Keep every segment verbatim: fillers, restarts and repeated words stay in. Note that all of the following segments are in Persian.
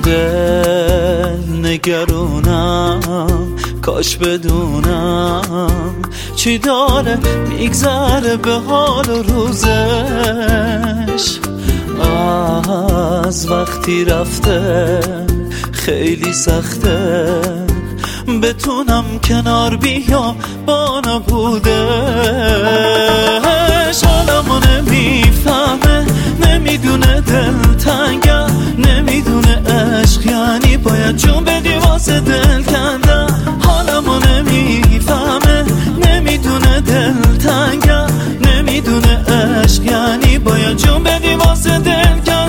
دل نگرونم، کاش بدونم چی داره میگذره به حال و روزش. از وقتی رفته خیلی سخته بتونم کنار بیام با نبودش. حالمو نمیفهمه، نمیدونه دلتنگم، نمیدونه عشق یعنی باید جون بدی واسه دل کندم. حالمو نمیفهمه، نمیدونه دلتنگم، نمیدونه عشق یعنی باید جون بدی واسه دل کندم.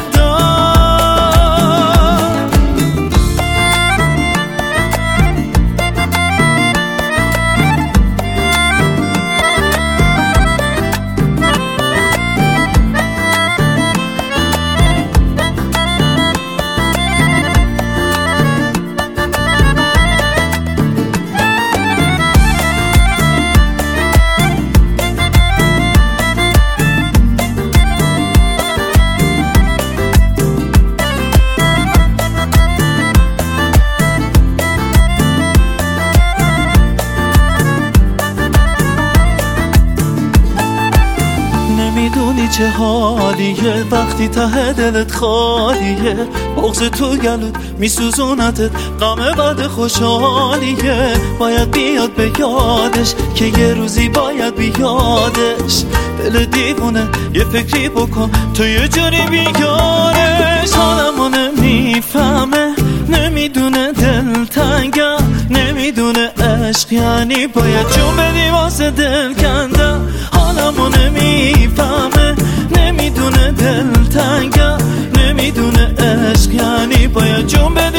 نمیدونی چه حالیه وقتی ته دلت خالیه، بغض تو گلوت میسوزونتت، غم بعد خوشحالیه. باید بیاد به یادش که یه روزی باید بیادش. دل دیوونه یه فکری بکن تو یه جوری بیارش. حالمو نمیفهمه، نمیدونه دلتنگم، نمیدونه عشق یعنی باید جون بدی واسه دل کندم. حالمو نمیفهمه، نمیدونه دلتنگم، نمیدونه عشق یعنی باید جون بدی